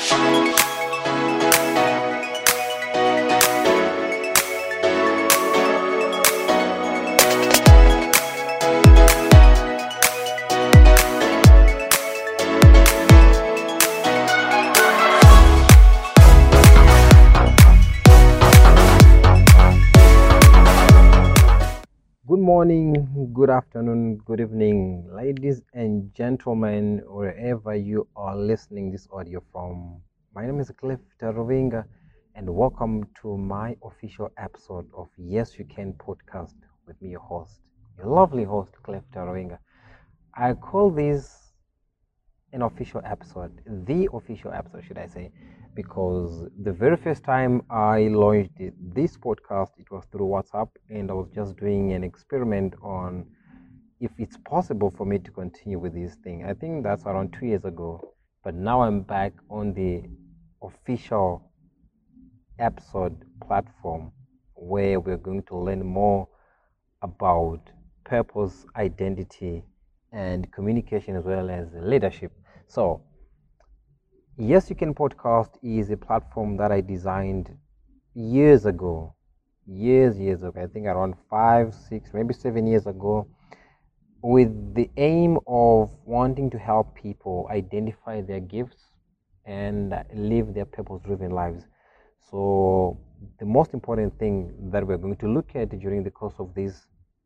Good morning, good afternoon, good evening, ladies and gentlemen, wherever you are listening this audio from. My name is Cliff Tarovinga, and welcome to my official episode of Yes You Can podcast with me, your host, your lovely host, Cliff Tarovinga. I call this an official episode, the official episode, should I say, because the very first time I launched this podcast, it was through WhatsApp, and I was just doing an experiment on if it's possible for me to continue with this thing. I think that's around 2 years ago, but now I'm back on the official episode platform where we're going to learn more about purpose, identity, and communication as well as leadership. So, Yes You Can podcast is a platform that I designed years ago. Years ago. I think around 5, 6, maybe 7 years ago, with the aim of wanting to help people identify their gifts and live their purpose-driven lives. So, the most important thing that we're going to look at during the course of these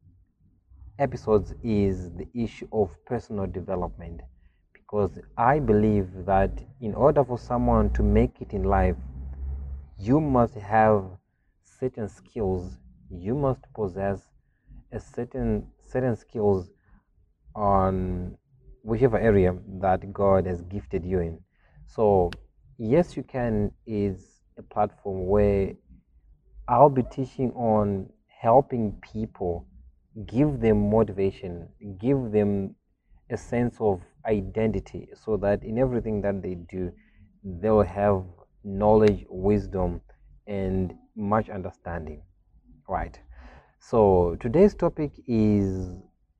episodes is the issue of personal development, because I believe that in order for someone to make it in life, you must have certain skills, you must possess a certain skills on whichever area that God has gifted you in. So Yes You Can is a platform where I'll be teaching on helping people, give them motivation, give them a sense of identity, so that in everything that they do, they'll have knowledge, wisdom, and much understanding. Right. So today's topic is,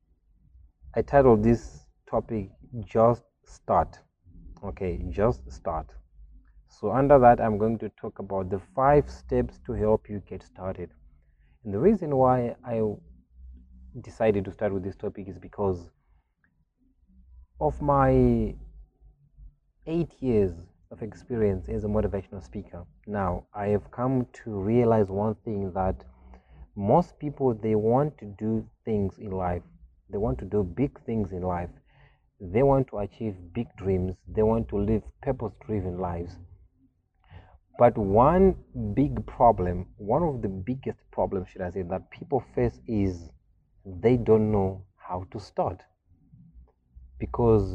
I titled this topic Just Start. Okay, just start. So under that, I'm going to talk about the 5 steps to help you get started. And the reason why I decided to start with this topic is because of my 8 years of experience as a motivational speaker. Now, I have come to realize one thing, that most people, they want to do things in life. They want to do big things in life. They want to achieve big dreams. They want to live purpose-driven lives. But one big problem, one of the biggest problems, should I say, that people face is they don't know how to start. Because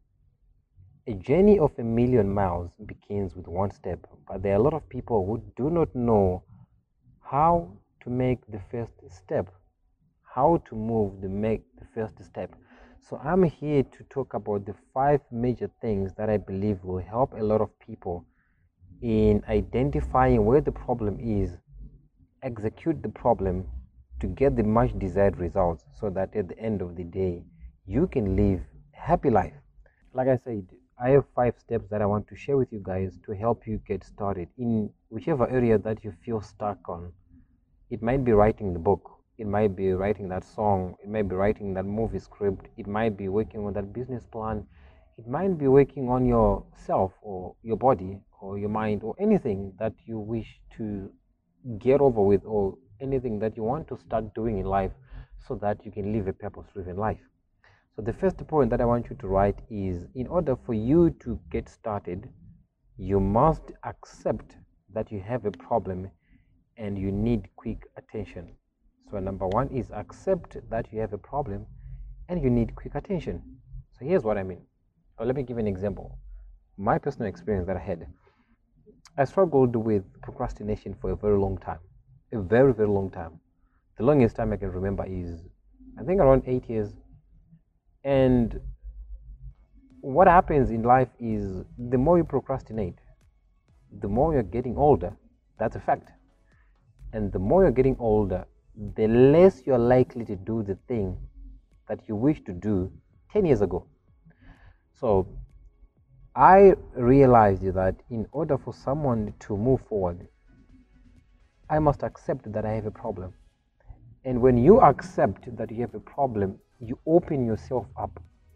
a journey of a million miles begins with one step, but there are a lot of people who do not know how to make the first step, how to make the first step. So I'm here to talk about the 5 major things that I believe will help a lot of people in identifying where the problem is, execute the problem to get the much desired results, so that at the end of the day, you can live a happy life. Like I said, I have 5 steps that I want to share with you guys to help you get started in whichever area that you feel stuck on. It might be writing the book, it might be writing that song, it might be writing that movie script, it might be working on that business plan, it might be working on yourself or your body or your mind, or anything that you wish to get over with, or anything that you want to start doing in life so that you can live a purpose-driven life. So the first point that I want you to write is, in order for you to get started, you must accept that you have a problem and you need quick attention. So number 1 is accept that you have a problem and you need quick attention. So here's what I mean. Or let me give you an example. My personal experience that I had. I struggled with procrastination for a very long time. A very, very long time. The longest time I can remember is, I think, around 8 years. And what happens in life is, the more you procrastinate, the more you're getting older. That's a fact. And the more you're getting older, the less you're likely to do the thing that you wish to do 10 years ago. So I realized that in order for someone to move forward, I must accept that I have a problem. And when you accept that you have a problem, you open yourself up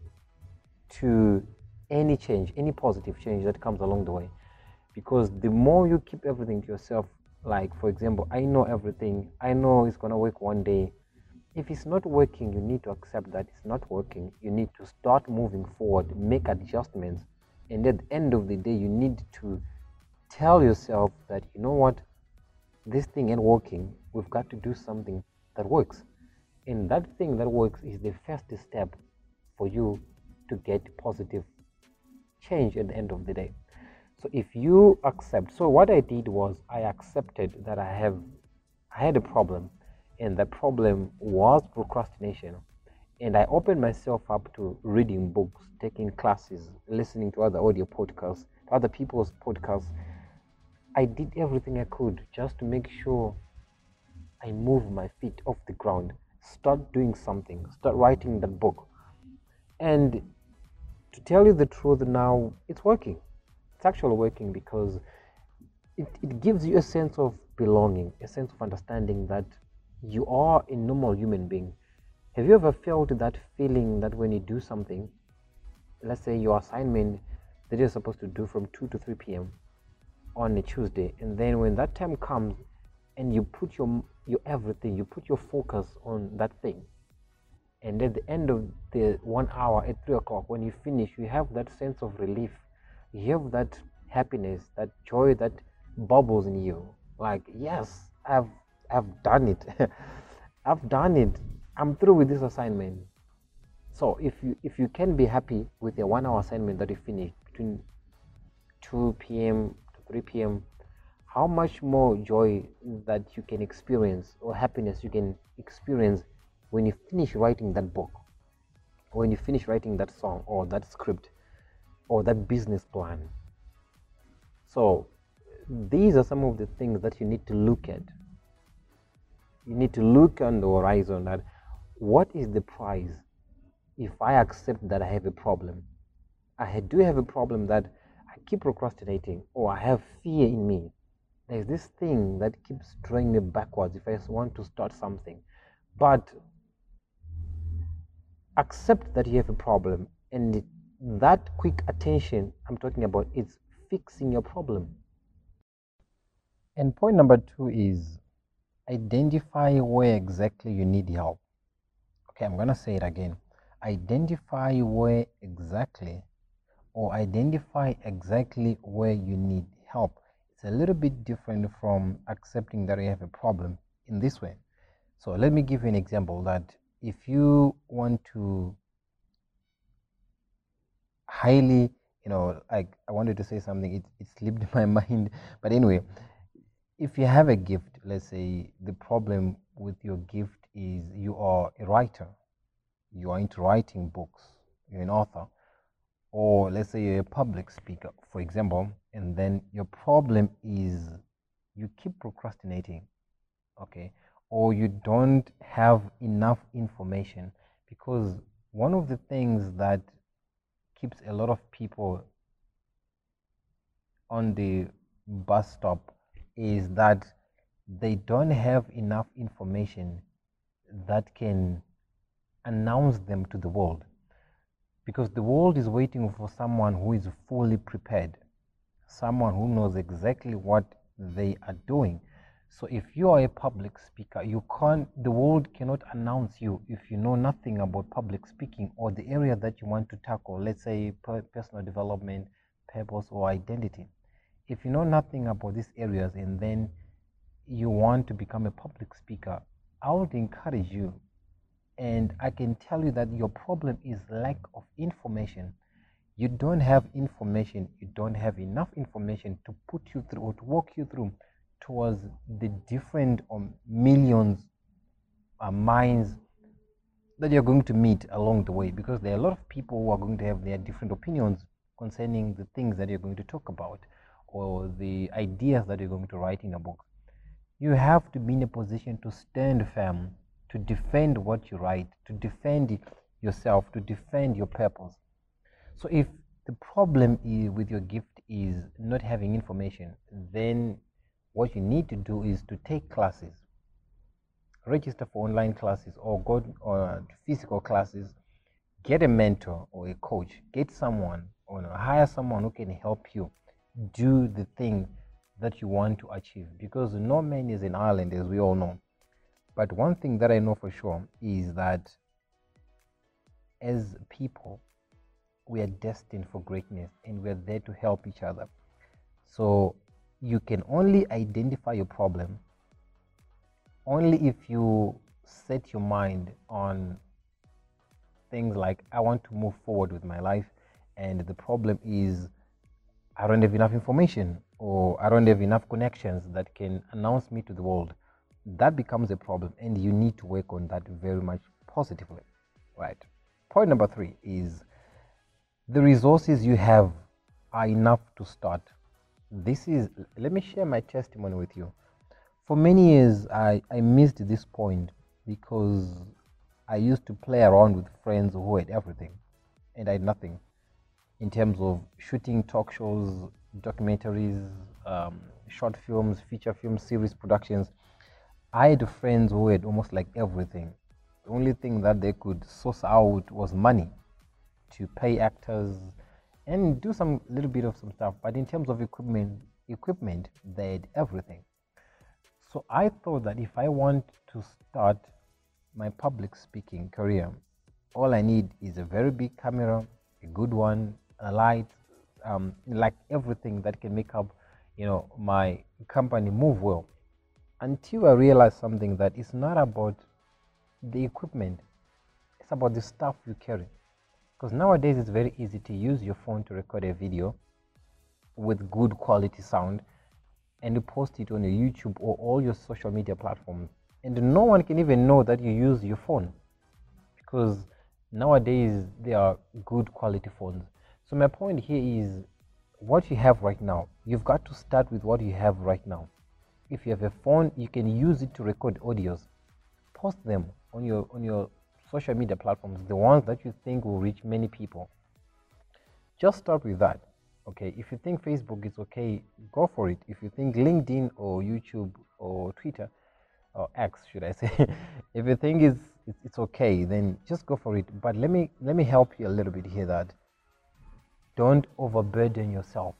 to any change, any positive change that comes along the way. Because the more you keep everything to yourself, like for example, I know everything, I know it's going to work one day. If it's not working, you need to accept that it's not working. You need to start moving forward, make adjustments. And at the end of the day, you need to tell yourself that, you know what, this thing ain't working. We've got to do something that works. And that thing that works is the first step for you to get positive change at the end of the day. So if you accept, so what I did was I accepted that I had a problem, and the problem was procrastination. And I opened myself up to reading books, taking classes, listening to other audio podcasts, other people's podcasts. I did everything I could just to make sure I move my feet off the ground, start doing something, start writing that book. And to tell you the truth now, it's working. It's actually working because it gives you a sense of belonging, a sense of understanding that you are a normal human being. Have you ever felt that feeling that when you do something, let's say your assignment that you're supposed to do from 2 to 3 p.m. on a Tuesday, and then when that time comes and you put your everything, you put your focus on that thing, and at the end of the 1 hour at 3 o'clock, when you finish, you have that sense of relief, you have that happiness, that joy that bubbles in you, like, yes, I've done it. I've done it. I'm through with this assignment. So if you can be happy with a 1 hour assignment that you finish between 2 p.m. to 3 p.m., how much more joy that you can experience, or happiness you can experience when you finish writing that book, or when you finish writing that song, or that script, or that business plan. So these are some of the things that you need to look at. You need to look on the horizon that what is the price if I accept that I have a problem. I do have a problem that I keep procrastinating, or I have fear in me. There's this thing that keeps drawing me backwards if I want to start something. But accept that you have a problem, and that quick attention I'm talking about is fixing your problem. And point number 2 is identify where exactly you need help. Okay, I'm going to say it again. Identify where exactly, or identify exactly where you need help. It's a little bit different from accepting that you have a problem in this way. So let me give you an example that if you want to highly, like I wanted to say something, it slipped my mind. But anyway, if you have a gift, let's say the problem with your gift is you are a writer, you are into writing books, you're an author, or let's say you're a public speaker, for example, and then your problem is you keep procrastinating, okay, or you don't have enough information. Because one of the things that keeps a lot of people on the bus stop is that they don't have enough information that can announce them to the world, because the world is waiting for someone who is fully prepared, someone who knows exactly what they are doing. So if you are a public speaker, the world cannot announce you if you know nothing about public speaking or the area that you want to tackle, let's say personal development, purpose, or identity. If you know nothing about these areas and then you want to become a public speaker, I would encourage you, and I can tell you that your problem is lack of information. You don't have information, you don't have enough information to put you through, or to walk you through towards the different millions minds that you're going to meet along the way, because there are a lot of people who are going to have their different opinions concerning the things that you're going to talk about, or the ideas that you're going to write in a book. You have to be in a position to stand firm, to defend what you write, to defend yourself, to defend your purpose. So if the problem with your gift is not having information, then what you need to do is to take classes, register for online classes, or go to physical classes, get a mentor or a coach, get someone or hire someone who can help you do the thing that you want to achieve, because no man is an island, as we all know. But one thing that I know for sure is that as people, we are destined for greatness and we're there to help each other. So you can only identify your problem only if you set your mind on things like, I want to move forward with my life, and the problem is I don't have enough information, or I don't have enough connections that can announce me to the world. That becomes a problem, and you need to work on that very much positively, right? Point number 3 is the resources you have are enough to start. Let me share my testimony with you. For many years, I missed this point because I used to play around with friends who had everything and I had nothing in terms of shooting talk shows, documentaries, short films, feature films, series productions. I had friends who had almost like everything. The only thing that they could source out was money to pay actors and do some little bit of some stuff. But in terms of equipment, they had everything. So I thought that if I want to start my public speaking career, all I need is a very big camera, a good one, a light, like everything that can make up, my company move well. Until I realized something, that it's not about the equipment, it's about the stuff you carry. Because nowadays it's very easy to use your phone to record a video with good quality sound and you post it on your YouTube or all your social media platforms. And no one can even know that you use your phone, because nowadays there are good quality phones. So my point here is, what you have right now, you've got to start with what you have right now. If you have a phone, you can use it to record audios, post them on your social media platforms, the ones that you think will reach many people. Just start with that. Okay, if you think Facebook is okay, go for it. If you think LinkedIn or YouTube or Twitter or X, should I say, if you think it's okay, then just go for it. But let me help you a little bit here, that don't overburden yourself.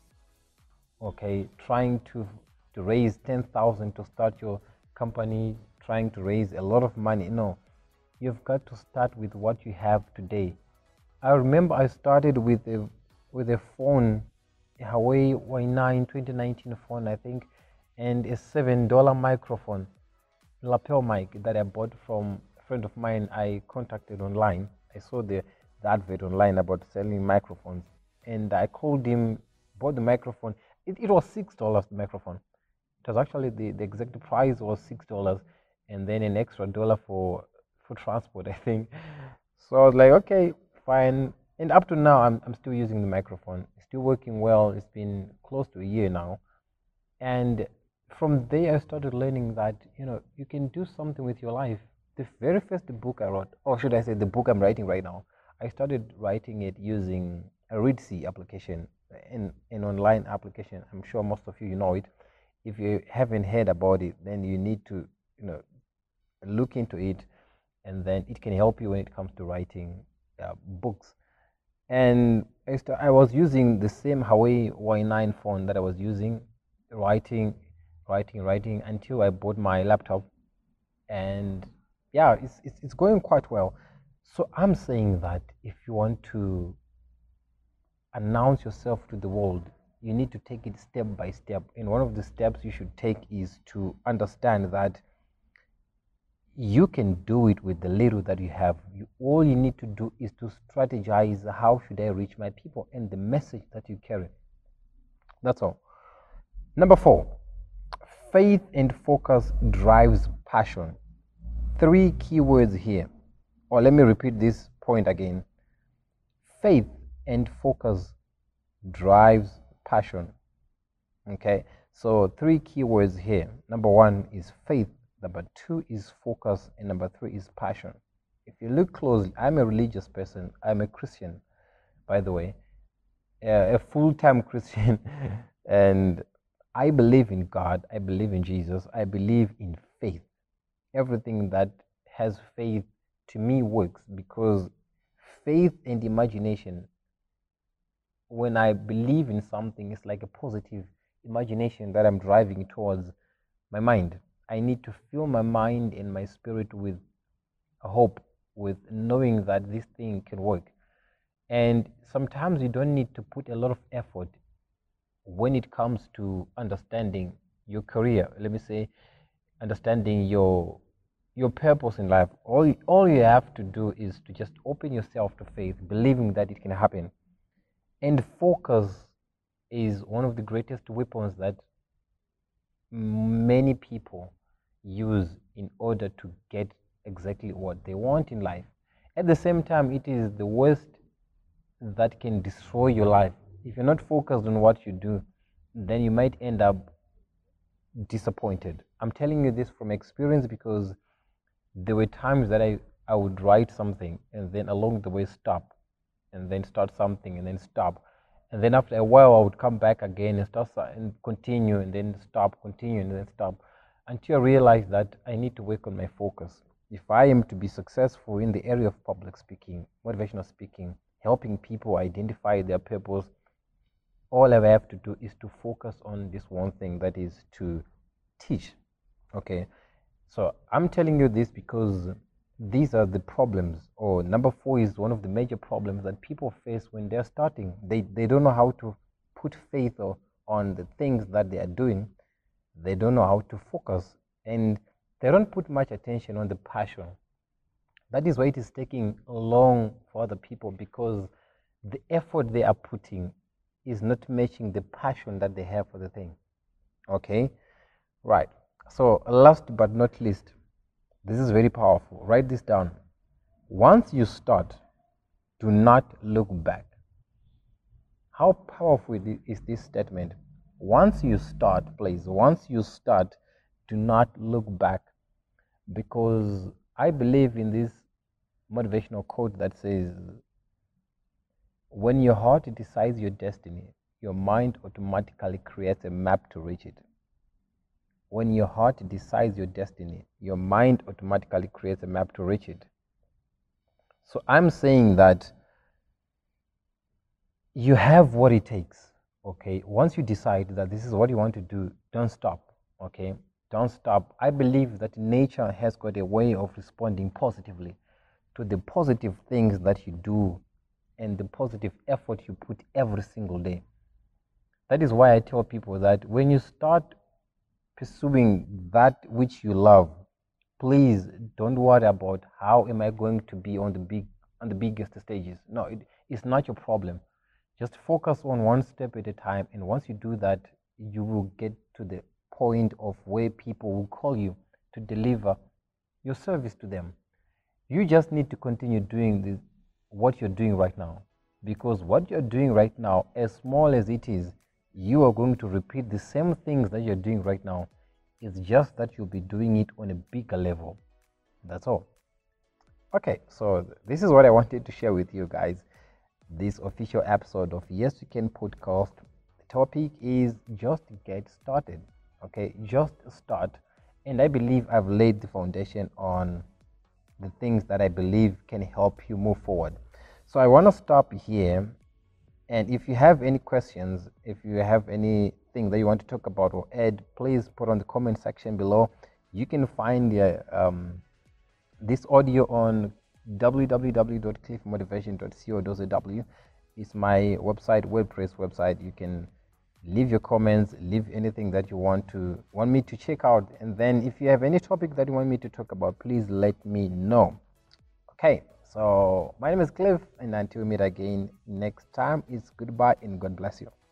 Okay, trying to raise 10,000 to start your company, trying to raise a lot of money. No, you've got to start with what you have today. I remember I started with a phone, a Huawei Y9 2019 phone, I think, and a $7 microphone, lapel mic, that I bought from a friend of mine I contacted online. I saw the advert online about selling microphones, and I called him, bought the microphone. It was $6, the microphone. It was actually the exact price was $6, and then an extra dollar for transport, I think. So I was like, okay, fine. And up to now, I'm still using the microphone. It's still working well. It's been close to a year now. And from there, I started learning that, you can do something with your life. The very first book I wrote, or should I say the book I'm writing right now, I started writing it using a Readsy application, an online application. I'm sure most of you know it. If you haven't heard about it, then you need to, look into it, and then it can help you when it comes to writing books. And I was using the same Huawei Y9 phone that I was using, writing until I bought my laptop, and yeah, it's going quite well. So I'm saying that if you want to announce yourself to the world, you need to take it step by step. And one of the steps you should take is to understand that you can do it with the little that you have. All you need to do is to strategize, how should I reach my people, and the message that you carry. That's all. Number 4, faith and focus drives passion. 3 keywords here. Or let me repeat this point again. Faith and focus drives passion. Okay, so 3 keywords here. Number 1 is faith, number 2 is focus, and number 3 is passion. If you look closely, I'm a religious person. I'm a Christian, by the way. a full-time Christian, and I believe in God. I believe in Jesus. I believe in faith. Everything that has faith to me works, because faith and imagination, when I believe in something, it's like a positive imagination that I'm driving towards my mind. I need to fill my mind and my spirit with a hope, with knowing that this thing can work. And sometimes you don't need to put a lot of effort when it comes to understanding your career. Let me say, understanding your purpose in life. All you have to do is to just open yourself to faith, believing that it can happen. And focus is one of the greatest weapons that many people use in order to get exactly what they want in life. At the same time, it is the worst that can destroy your life. If you're not focused on what you do, then you might end up disappointed. I'm telling you this from experience, because there were times that I would write something and then along the way stop, and then start something and then stop. And then after a while, I would come back again and start and continue, and then stop, continue, and then stop, until I realized that I need to work on my focus. If I am to be successful in the area of public speaking, motivational speaking, helping people identify their purpose, all I have to do is to focus on this one thing, that is to teach. Okay, so I'm telling you this because these are the problems, or number 4 is one of the major problems that people face when they're starting. They don't know how to put faith on the things that they are doing. They don't know how to focus, and they don't put much attention on the passion. That is why it is taking long for other people, because the effort they are putting is not matching the passion that they have for the thing. Okay, right. So last but not least, this is very powerful. Write this down. Once you start, do not look back. How powerful is this statement? Once you start, please, once you start, do not look back. Because I believe in this motivational quote that says, when your heart decides your destiny, your mind automatically creates a map to reach it. When your heart decides your destiny, your mind automatically creates a map to reach it. So I'm saying that you have what it takes, okay? Once you decide that this is what you want to do, don't stop, okay? Don't stop. I believe that nature has got a way of responding positively to the positive things that you do and the positive effort you put every single day. That is why I tell people that when you start pursuing that which you love, please don't worry about how am I going to be on the biggest stages. No, it's not your problem. Just focus on one step at a time, and once you do that, you will get to the point of where people will call you to deliver your service to them. You just need to continue doing what you're doing right now, because what you're doing right now, as small as it is, you are going to repeat the same things that you're doing right now. It's just that you'll be doing it on a bigger level. That's all. Okay, so this is what I wanted to share with you guys. This official episode of Yes You Can podcast. The topic is just get started. Okay, just start. And I believe I've laid the foundation on the things that I believe can help you move forward. So I want to stop here. And if you have any questions, if you have anything that you want to talk about or add, please put on the comment section below. You can find this audio on www.cliffmotivation.co.za. It's my website, WordPress website. You can leave your comments, leave anything that you want me to check out. And then if you have any topic that you want me to talk about, please let me know. Okay, so my name is Cliff, and until we meet again next time, it's goodbye and God bless you.